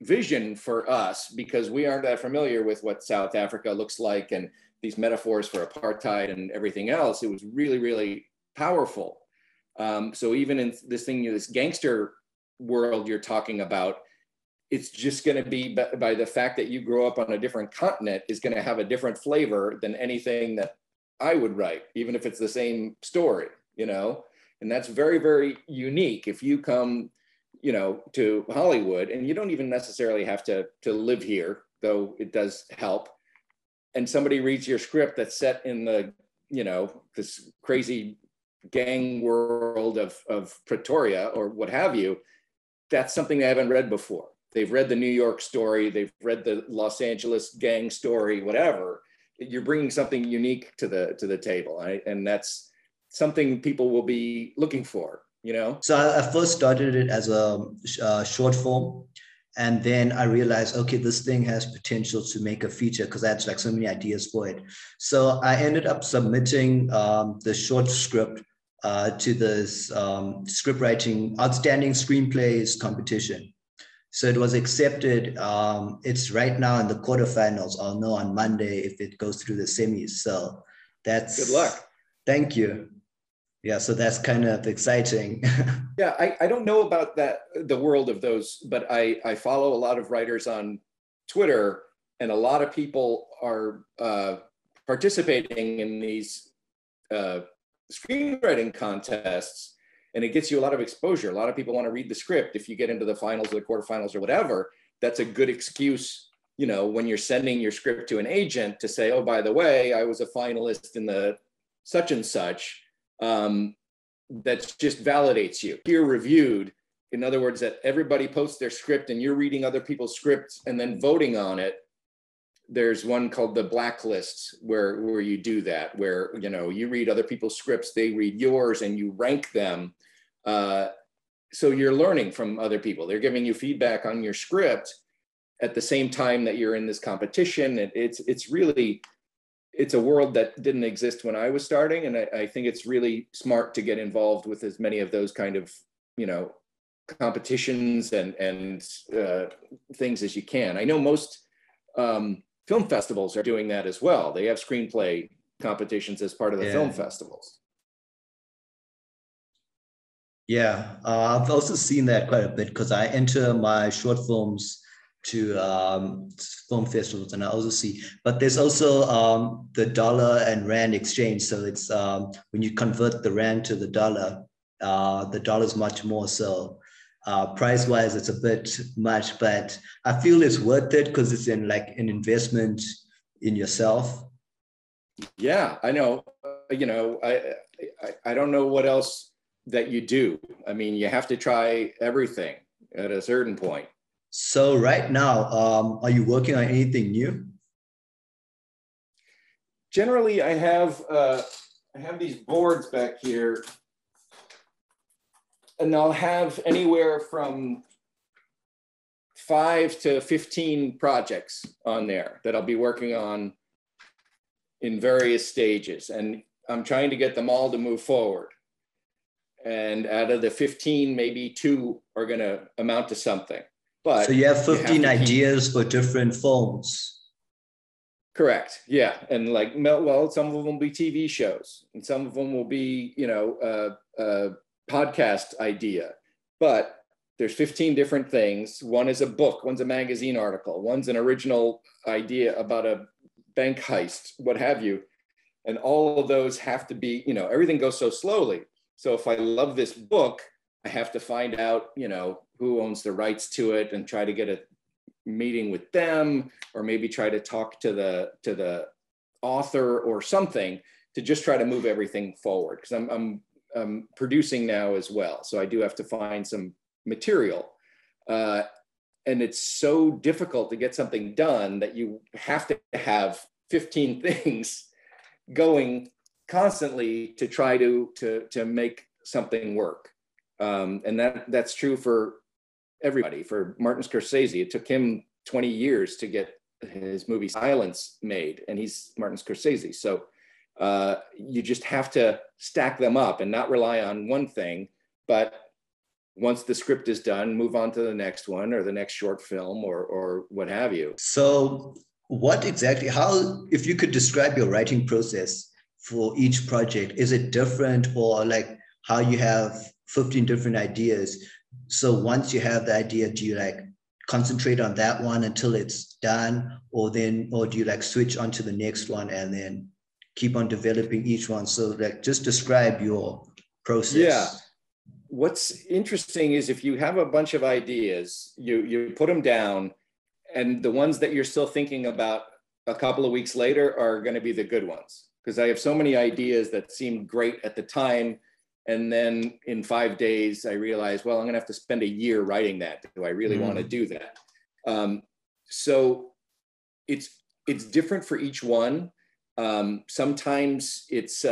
vision for us because we aren't that familiar with what South Africa looks like and these metaphors for apartheid and everything else. It was really, really powerful. So even in this thing, this gangster world you're talking about, it's just going to be by the fact that you grow up on a different continent is going to have a different flavor than anything that I would write, even if it's the same story, you know? And that's very, very unique. If you come, you know, to Hollywood, and you don't even necessarily have to live here, though it does help, and somebody reads your script that's set in the, you know, this crazy gang world of Pretoria or what have you, that's something they haven't read before. They've read the New York story, they've read the Los Angeles gang story, whatever. You're bringing something unique to the table, right? And that's something people will be looking for, you know? So I first started it as a short form. And then I realized, okay, this thing has potential to make a feature because I had like so many ideas for it. So I ended up submitting the short script to this script writing outstanding screenplays competition. So it was accepted. It's right now in the quarterfinals. I'll know on Monday if it goes through the semis. So that's good luck. Thank you. Yeah, so that's kind of exciting. Yeah, I don't know about that, the world of those, but I follow a lot of writers on Twitter, and a lot of people are participating in these screenwriting contests, and it gets you a lot of exposure. A lot of people want to read the script. If you get into the finals or the quarterfinals or whatever, that's a good excuse, you know, when you're sending your script to an agent to say, oh, by the way, I was a finalist in the such and such. That just validates you. Peer reviewed, in other words, that everybody posts their script and you're reading other people's scripts and then voting on it. There's one called the Blacklists where you do that, where, you know, you read other people's scripts, they read yours, and you rank them. So you're learning from other people. They're giving you feedback on your script at the same time that you're in this competition. It's really, it's a world that didn't exist when I was starting. And I think it's really smart to get involved with as many of those kind of, you know, competitions and things as you can. I know most film festivals are doing that as well. They have screenplay competitions as part of the film festivals. Yeah, I've also seen that quite a bit because I enter my short films to film festivals, and I also see, but there's also the dollar and rand exchange. So it's when you convert the rand to the dollar is much more. So price wise, it's a bit much, but I feel it's worth it because it's in like an investment in yourself. Yeah, I know. You know, I don't know what else that you do. I mean, you have to try everything at a certain point. So right now, are you working on anything new? Generally, I have these boards back here, and I'll have anywhere from 5 to 15 projects on there that I'll be working on in various stages. And I'm trying to get them all to move forward. And out of the 15, maybe 2 are going to amount to something. But so you have 15 ideas for different films. Correct. Yeah. And like, well, some of them will be TV shows and some of them will be, you know, a podcast idea, but there's 15 different things. One is a book, one's a magazine article, one's an original idea about a bank heist, what have you. And all of those have to be, you know, everything goes so slowly. So if I love this book, I have to find out, you know, who owns the rights to it and try to get a meeting with them, or maybe try to talk to the author or something to just try to move everything forward. Because I'm producing now as well. So I do have to find some material. And it's so difficult to get something done that you have to have 15 things going constantly to try to make something work. And that's true for everybody. For Martin Scorsese, it took him 20 years to get his movie Silence made, and he's Martin Scorsese. So you just have to stack them up and not rely on one thing, but once the script is done, move on to the next one or the next short film or what have you. So what exactly, how, if you could describe your writing process for each project, is it different, or like how you have 15 different ideas? So once you have the idea, do you like concentrate on that one until it's done, or do you like switch on to the next one and then keep on developing each one? So like just describe your process. Yeah. What's interesting is if you have a bunch of ideas, you put them down, and the ones that you're still thinking about a couple of weeks later are going to be the good ones. Because I have so many ideas that seemed great at the time, and then in 5 days, I realized, well, I'm going to have to spend a year writing that. Do I really want to do that? So it's different for each one. Sometimes it's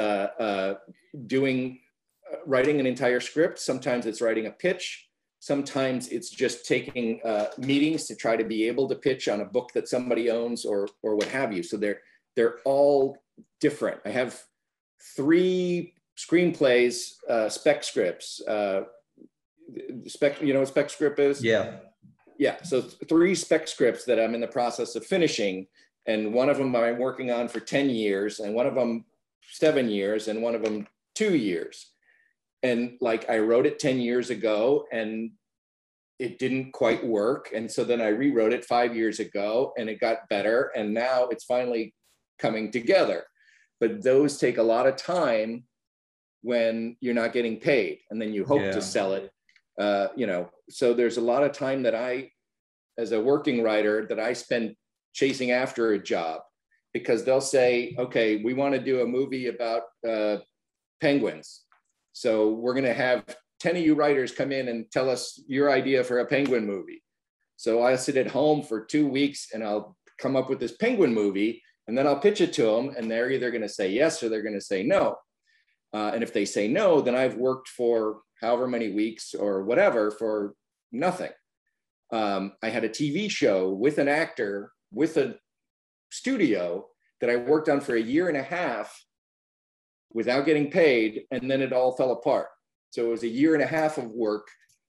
writing an entire script. Sometimes it's writing a pitch. Sometimes it's just taking meetings to try to be able to pitch on a book that somebody owns or what have you. So they're all different. I have 3 screenplays, spec scripts. You know what spec script is? Yeah. Yeah. So 3 spec scripts that I'm in the process of finishing. And one of them I'm working on for 10 years, and one of them 7 years, and one of them 2 years. And like I wrote it 10 years ago and it didn't quite work. And so then I rewrote it 5 years ago and it got better. And now it's finally coming together. But those take a lot of time when you're not getting paid, and then you hope to sell it. You know, so there's a lot of time that I, as a working writer, that I spend chasing after a job, because they'll say, okay, we want to do a movie about penguins. So we're going to have 10 of you writers come in and tell us your idea for a penguin movie. So I'll sit at home for 2 weeks and I'll come up with this penguin movie, and then I'll pitch it to them, and they're either going to say yes or they're going to say no. And if they say no, then I've worked for however many weeks or whatever for nothing. I had a TV show with an actor, with a studio, that I worked on for 1.5 years without getting paid, and then it all fell apart. So it was 1.5 years of work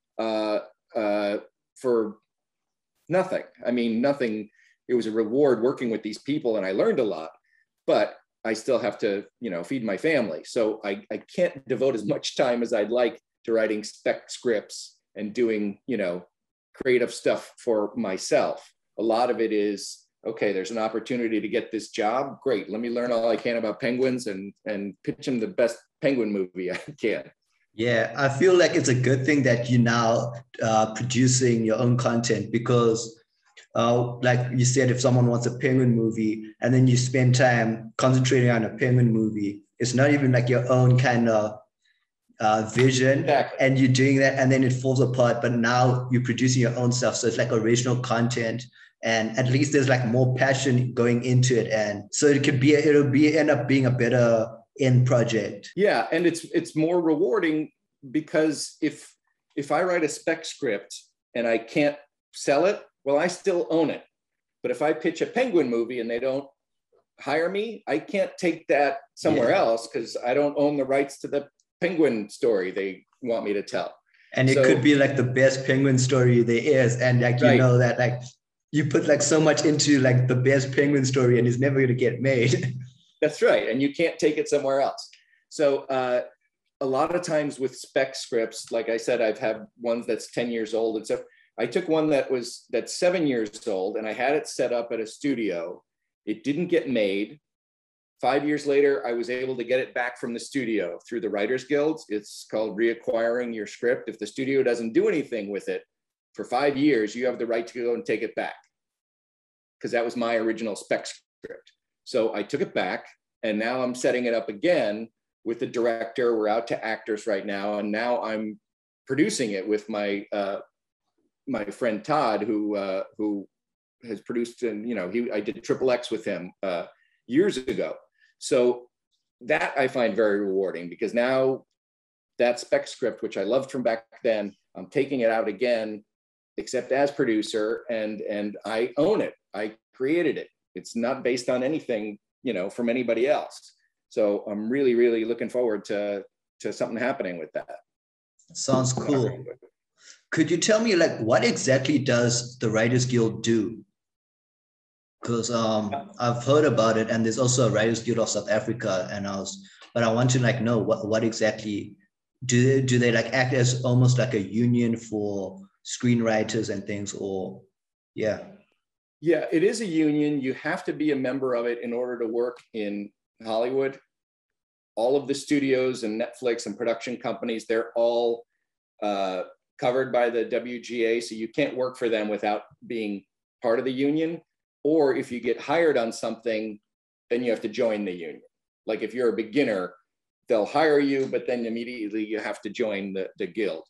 for nothing. I mean, nothing. It was a reward working with these people, and I learned a lot, but I still have to, you know, feed my family. So I can't devote as much time as I'd like to writing spec scripts and doing, you know, creative stuff for myself. A lot of it is, okay, there's an opportunity to get this job. Great. Let me learn all I can about penguins and pitch them the best penguin movie I can. Yeah, I feel like it's a good thing that you're now producing your own content, because like you said, if someone wants a penguin movie and then you spend time concentrating on a penguin movie, it's not even like your own kind of vision. Exactly. And you're doing that and then it falls apart, but now you're producing your own stuff. So it's like original content, and at least there's like more passion going into it. And so it'll end up being a better end project. Yeah. And it's more rewarding, because if I write a spec script and I can't sell it, well, I still own it. But if I pitch a penguin movie and they don't hire me, I can't take that somewhere else, because I don't own the rights to the penguin story they want me to tell. And it could be like the best penguin story there is. And like, you know, that like you put like so much into like the best penguin story and it's never going to get made. That's right. And you can't take it somewhere else. So a lot of times with spec scripts, like I said, I've had ones that's 10 years old and stuff. I took one that's 7 years old and I had it set up at a studio. It didn't get made. 5 years later, I was able to get it back from the studio through the Writers Guild. It's called reacquiring your script. If the studio doesn't do anything with it for 5 years, you have the right to go and take it back, because that was my original spec script. So I took it back, and now I'm setting it up again with the director. We're out to actors right now, and now I'm producing it with my my friend Todd, who has produced, and you know, I did XXX with him years ago. So that I find very rewarding, because now that spec script, which I loved from back then, I'm taking it out again, except as producer, and I own it. I created it. It's not based on anything, you know, from anybody else. So I'm really, really looking forward to something happening with that. Sounds cool. Could you tell me like what exactly does the Writers Guild do? Because I've heard about it, and there's also a Writers Guild of South Africa, but I want to like know what exactly do they like act as almost like a union for screenwriters and things, or yeah. Yeah, it is a union. You have to be a member of it in order to work in Hollywood. All of the studios and Netflix and production companies, they're all covered by the WGA. So you can't work for them without being part of the union. Or if you get hired on something, then you have to join the union. Like if you're a beginner, they'll hire you, but then immediately you have to join the guild.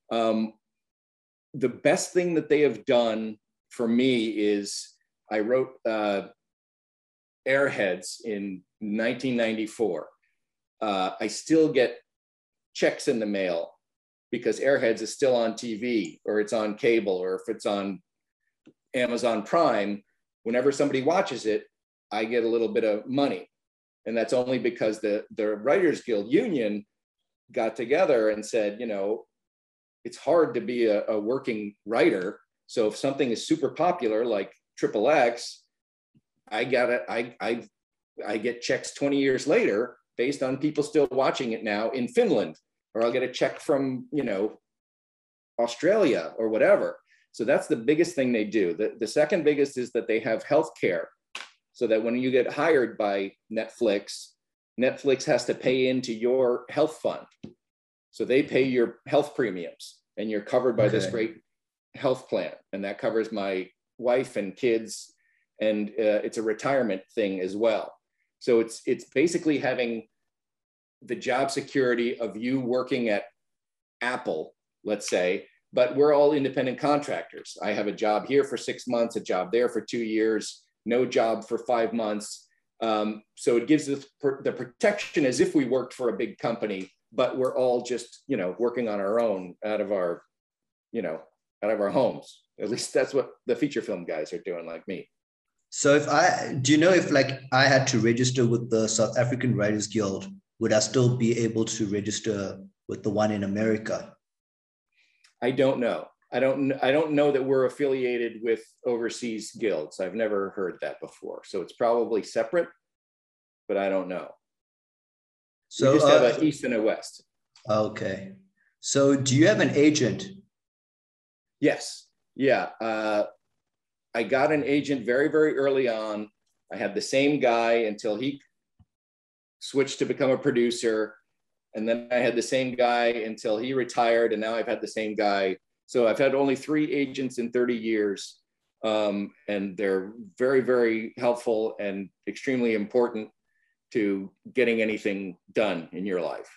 The best thing that they have done for me is I wrote Airheads in 1994. I still get checks in the mail because Airheads is still on TV, or it's on cable, or if it's on Amazon Prime. Whenever somebody watches it, I get a little bit of money. And that's only because the Writers Guild Union got together and said, you know, it's hard to be a working writer. So if something is super popular like Triple X, I get checks 20 years later based on people still watching it now in Finland, or I'll get a check from, you know, Australia or whatever. So that's the biggest thing they do. The second biggest is that they have healthcare, so that when you get hired by Netflix, Netflix has to pay into your health fund. So they pay your health premiums, and you're covered by this great health plan. And that covers my wife and kids. And it's a retirement thing as well. So it's basically having the job security of you working at Apple, let's say, but we're all independent contractors. I have a job here for 6 months, a job there for 2 years, no job for 5 months. So it gives us the protection as if we worked for a big company, but we're all just, you know, working on our own out of our homes. At least that's what the feature film guys are doing, like me. So do you know if like I had to register with the South African Writers Guild, would I still be able to register with the one in America? I don't know. I don't know that we're affiliated with overseas guilds. I've never heard that before. So it's probably separate, but I don't know. So we just have an East and a West. Okay. So do you have an agent? Yes. Yeah. I got an agent very, very early on. I had the same guy until he switched to become a producer. And then I had the same guy until he retired. And now I've had the same guy. So I've had only 3 agents in 30 years. And they're very, very helpful and extremely important to getting anything done in your life.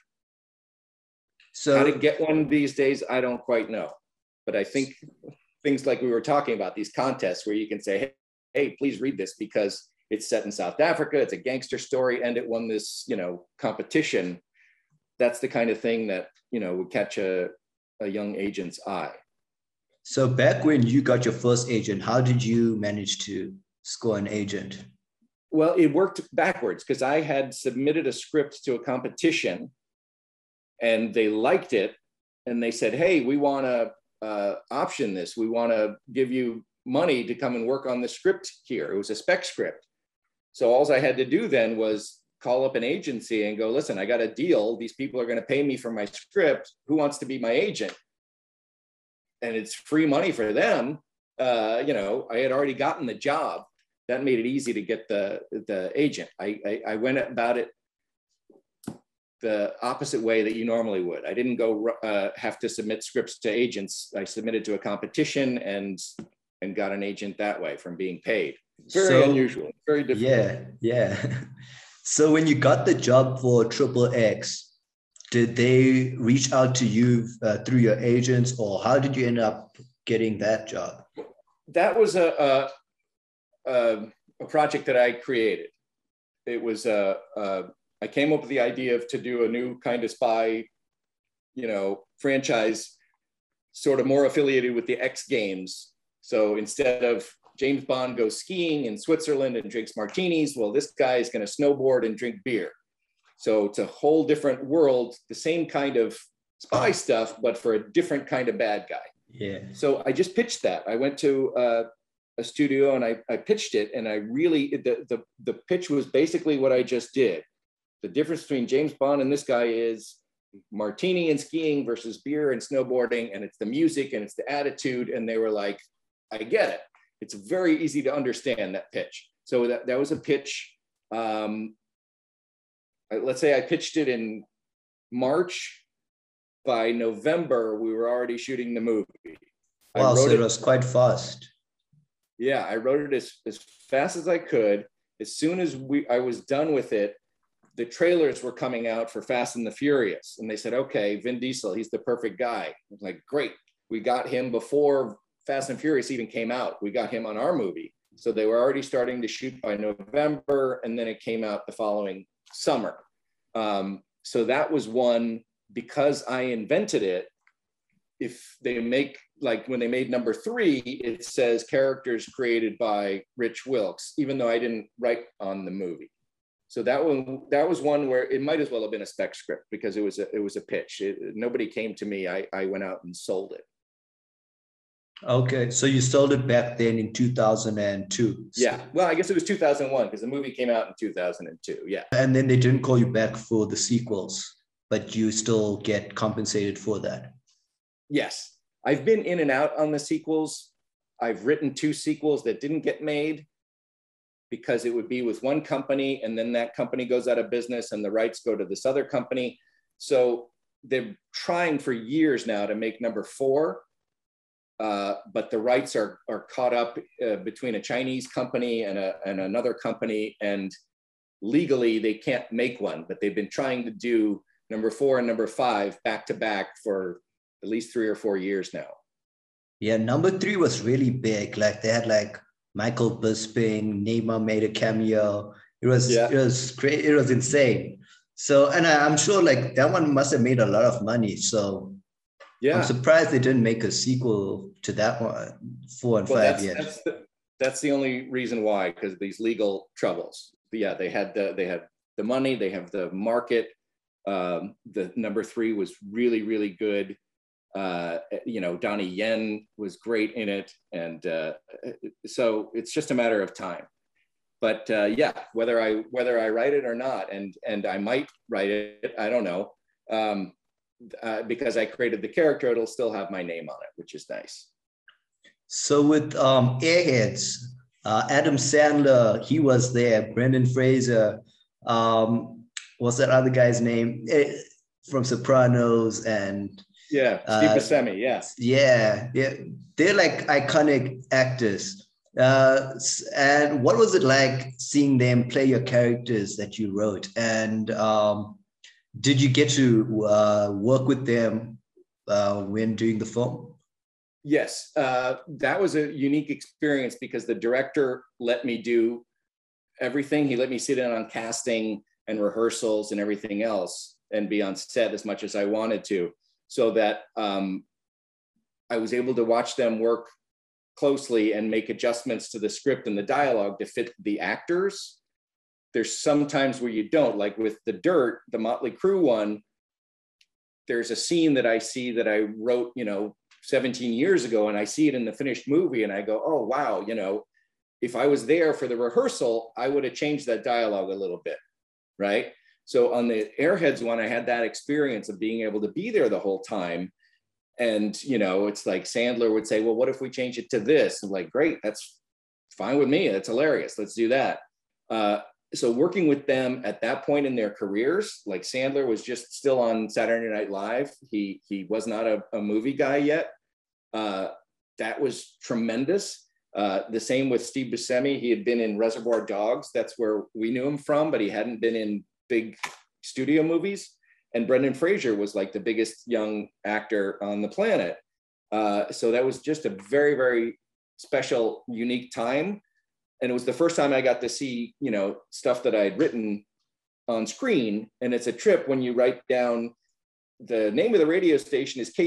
So how to get one these days, I don't quite know. But I think things like we were talking about, these contests where you can say, hey, please read this because it's set in South Africa, it's a gangster story, and it won this, you know, competition. That's the kind of thing that, you know, would catch a young agent's eye. So back when you got your first agent, how did you manage to score an agent? Well, it worked backwards because I had submitted a script to a competition and they liked it. And they said, hey, we want to option this. We want to give you money to come and work on the script here. It was a spec script. So all I had to do then was call up an agency and go, listen, I got a deal. These people are going to pay me for my script. Who wants to be my agent? And it's free money for them. You know, I had already gotten the job. That made it easy to get the agent. I went about it the opposite way that you normally would. I didn't go have to submit scripts to agents. I submitted to a competition and got an agent that way from being paid. Very unusual, very different. Yeah. So when you got the job for Triple X, did they reach out to you through your agents, or how did you end up getting that job? That was a project that I created. It was I came up with the idea to do a new kind of spy, you know, franchise, sort of more affiliated with the X Games. So instead of James Bond goes skiing in Switzerland and drinks martinis, well, this guy is going to snowboard and drink beer. So it's a whole different world, the same kind of spy stuff, but for a different kind of bad guy. Yeah. So I just pitched that. I went to a studio and I pitched it, and I really, the pitch was basically what I just did. The difference between James Bond and this guy is martini and skiing versus beer and snowboarding, and it's the music and it's the attitude. And they were like, I get it. It's very easy to understand that pitch. So that was a pitch. Let's say I pitched it in March. By November, we were already shooting the movie. Wow, so it was quite fast. Yeah, I wrote it as fast as I could. As soon as I was done with it, the trailers were coming out for Fast and the Furious. And they said, okay, Vin Diesel, he's the perfect guy. I was like, great. We got him before Fast and Furious even came out. We got him on our movie. So they were already starting to shoot by November, and then it came out the following summer. So that was one. Because I invented it, if they make, like when they made number 3, it says characters created by Rich Wilkes, even though I didn't write on the movie. So that was one where it might as well have been a spec script, because it was a pitch. Nobody came to me. I went out and sold it. Okay, so you sold it back then in 2002. Yeah, well, I guess it was 2001 because the movie came out in 2002. Yeah. And then they didn't call you back for the sequels, but you still get compensated for that. Yes. I've been in and out on the sequels. I've written 2 sequels that didn't get made because it would be with one company, and then that company goes out of business and the rights go to this other company. So they're trying for years now to make number 4, but the rights are caught up between a Chinese company and another company, and legally they can't make one, but they've been trying to do number 4 and number 5 back to back for at least 3 or 4 years now. Yeah, number 3 was really big. Like they had like Michael Bisping, Neymar made a cameo. It was great. It was insane. So, and I'm sure like that one must have made a lot of money. So yeah, I'm surprised they didn't make a sequel to that one, 4 and 5 yet. That's the only reason why, because of these legal troubles. But yeah, they had the money, they have the market. The number 3 was really, really good. Donnie Yen was great in it. And so it's just a matter of time. But yeah, whether I write it or not, and I might write it, I don't know. Because I created the character, it'll still have my name on it, which is nice. So with Airheads, Adam Sandler, he was there. Brendan Fraser, what's that other guy's name from Sopranos? And Steve Buscemi, yeah, they're like iconic actors. And what was it like seeing them play your characters that you wrote? And did you get to work with them when doing the film? Yes, that was a unique experience because the director let me do everything. He let me sit in on casting and rehearsals and everything else and be on set as much as I wanted to, so that I was able to watch them work closely and make adjustments to the script and the dialogue to fit the actors. There's some times where you don't, like with The Dirt, the Motley Crue one, there's a scene that I see that I wrote, 17 years ago, and I see it in the finished movie and I go, oh, wow, if I was there for the rehearsal, I would have changed that dialogue a little bit, right? So on the Airheads one, I had that experience of being able to be there the whole time. And, it's like Sandler would say, well, what if we change it to this? I'm like, great, that's fine with me. That's hilarious. Let's do that. So working with them at that point in their careers, like Sandler was just still on Saturday Night Live. He was not a movie guy yet. That was tremendous. The same with Steve Buscemi. He had been in Reservoir Dogs. That's where we knew him from, but he hadn't been in big studio movies. And Brendan Fraser was like the biggest young actor on the planet. So that was just a very, very special, unique time. And it was the first time I got to see, stuff that I had written on screen. And it's a trip when you write down the name of the radio station is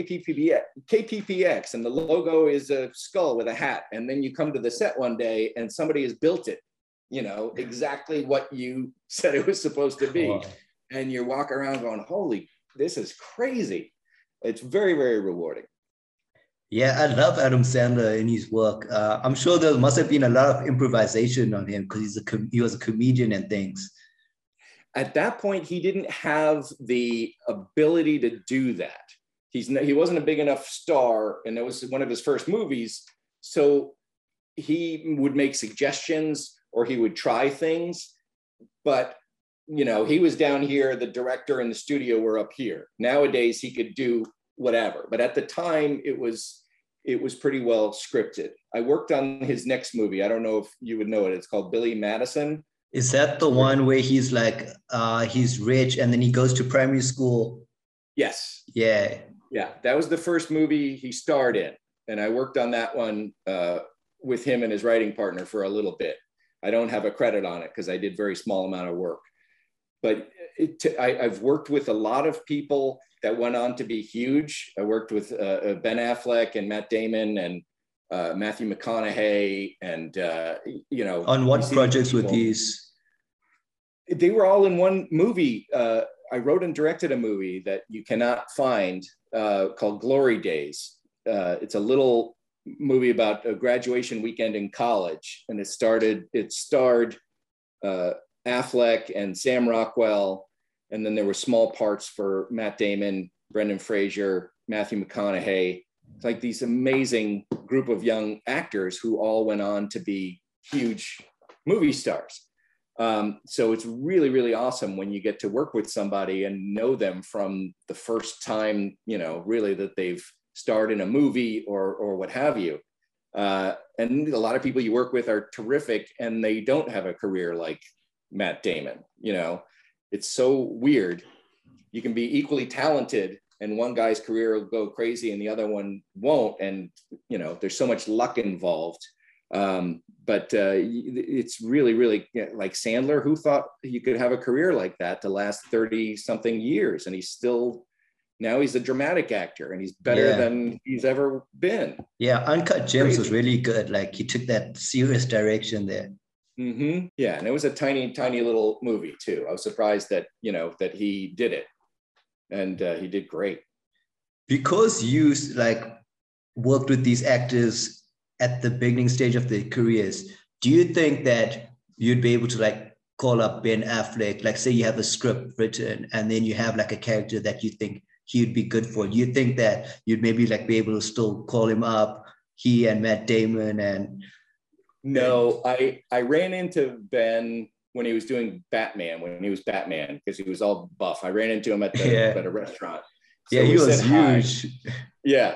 KPPX, and the logo is a skull with a hat. And then you come to the set one day and somebody has built it, exactly what you said it was supposed to be. Wow. And you walk around going, holy, this is crazy. It's very, very rewarding. Yeah, I love Adam Sandler in his work. I'm sure there must have been a lot of improvisation on him because he was a comedian and things. At that point, he didn't have the ability to do that. He wasn't a big enough star, and it was one of his first movies. So he would make suggestions or he would try things, but he was down here, the director and the studio were up here. Nowadays he could do whatever, but at the time it was pretty well scripted. I worked on his next movie. I don't know if you would know it. It's called Billy Madison. Is that the one where he's like he's rich and then he goes to primary school? Yes. Yeah. Yeah, that was the first movie he starred in, and I worked on that one with him and his writing partner for a little bit. I don't have a credit on it because I did very small amount of work, but I've worked with a lot of people that went on to be huge. I worked with Ben Affleck and Matt Damon and Matthew McConaughey, and On what projects were these? They were all in one movie. I wrote and directed a movie that you cannot find called Glory Days. It's a little movie about a graduation weekend in college, and it starred Affleck and Sam Rockwell, and then there were small parts for Matt Damon, Brendan Fraser, Matthew McConaughey. It's like these amazing group of young actors who all went on to be huge movie stars. So it's really, really awesome when you get to work with somebody and know them from the first time, really that they've starred in a movie or what have you. And a lot of people you work with are terrific and they don't have a career like Matt Damon. It's so weird. You can be equally talented and one guy's career will go crazy and the other one won't. And, there's so much luck involved. But it's really, really like Sandler, who thought you could have a career like that to last 30 something years. And now he's a dramatic actor and he's better than he's ever been. Yeah. Uncut Gems was really good. Like he took that serious direction there. Mm-hmm. Yeah. And it was a tiny, tiny little movie too. I was surprised that, that he did it, and he did great. Because you worked with these actors at the beginning stage of their careers, do you think that you'd be able to call up Ben Affleck, say you have a script written and then you have a character that you think he'd be good for? Do you think that you'd maybe be able to still call him up, he and Matt Damon? And no, I ran into Ben when he was doing Batman, because he was all buff. I ran into him at a restaurant. So he was huge. Yeah.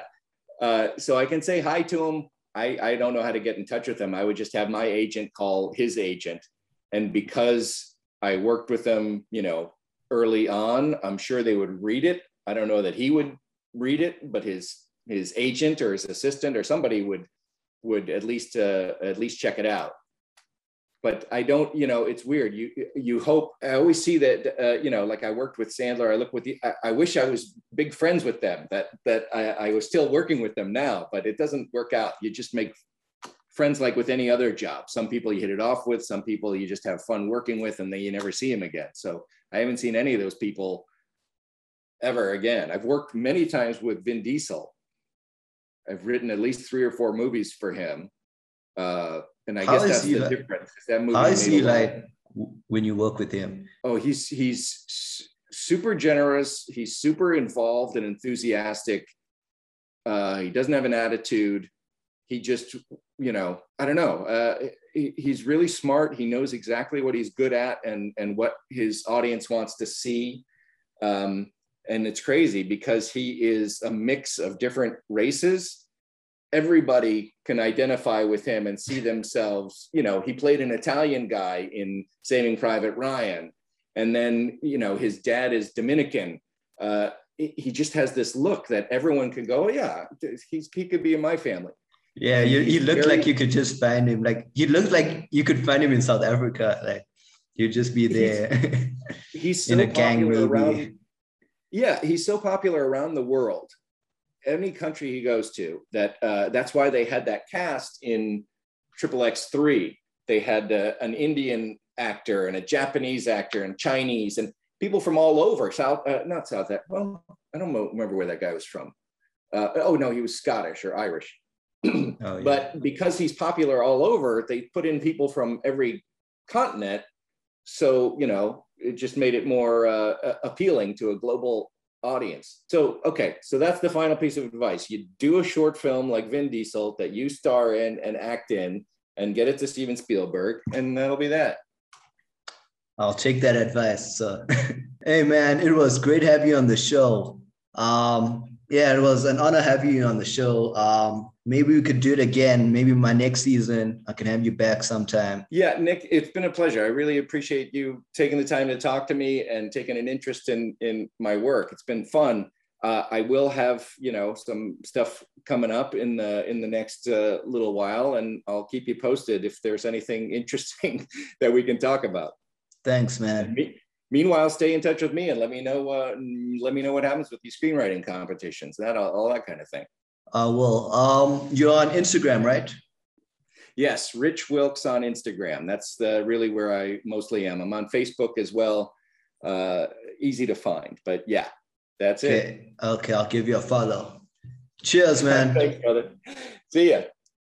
So I can say hi to him. I don't know how to get in touch with him. I would just have my agent call his agent. And because I worked with them, early on, I'm sure they would read it. I don't know that he would read it, but his agent or his assistant or somebody would at least check it out. But I don't, it's weird. You hope. I always see that, I worked with Sandler. I look with I wish I was big friends with them, that I was still working with them now, but it doesn't work out. You just make friends like with any other job. Some people you hit it off with, some people you just have fun working with, and then you never see them again. So I haven't seen any of those people ever again. I've worked many times with Vin Diesel. I've written at least 3 or 4 movies for him. And I guess that's the difference. That movie. How is he when you work with him? Oh, he's super generous. He's super involved and enthusiastic. He doesn't have an attitude. He just, I don't know. He's really smart. He knows exactly what he's good at and what his audience wants to see. And it's crazy because he is a mix of different races. Everybody can identify with him and see themselves. He played an Italian guy in Saving Private Ryan. And then, his dad is Dominican. He just has this look that everyone can go, oh, yeah, he could be in my family. Yeah, he looked like you could just find him. He looked like you could find him in South Africa. You'd just be there. He's so in a gang movie. He's so popular around the world. Any country he goes to, that's why they had that cast in XXX3. They had an Indian actor and a Japanese actor and Chinese and people from all over. I don't remember where that guy was from. Oh no, he was Scottish or Irish. Oh, yeah. But because he's popular all over, they put in people from every continent. So, you know, it just made it more appealing to a global audience. So, okay, so that's the final piece of advice. You do a short film like Vin Diesel that you star in and act in and get it to Steven Spielberg, and that'll be that. I'll take that advice. So, hey man, it was great having you on the show. Yeah, it was an honor having you on the show. Maybe we could do it again. Maybe my next season, I can have you back sometime. Yeah, Nick, it's been a pleasure. I really appreciate you taking the time to talk to me and taking an interest in my work. It's been fun. I will have, you know, some stuff coming up in the next little while, and I'll keep you posted if there's anything interesting that we can talk about. Thanks, man. Meanwhile, stay in touch with me and let me know what happens with these screenwriting competitions, all that kind of thing. Well, you're on Instagram, right? Yes, Rich Wilkes on Instagram. That's really where I mostly am. I'm on Facebook as well. Easy to find, but yeah, that's it. Okay, I'll give you a follow. Cheers, man. Thanks, brother. See ya.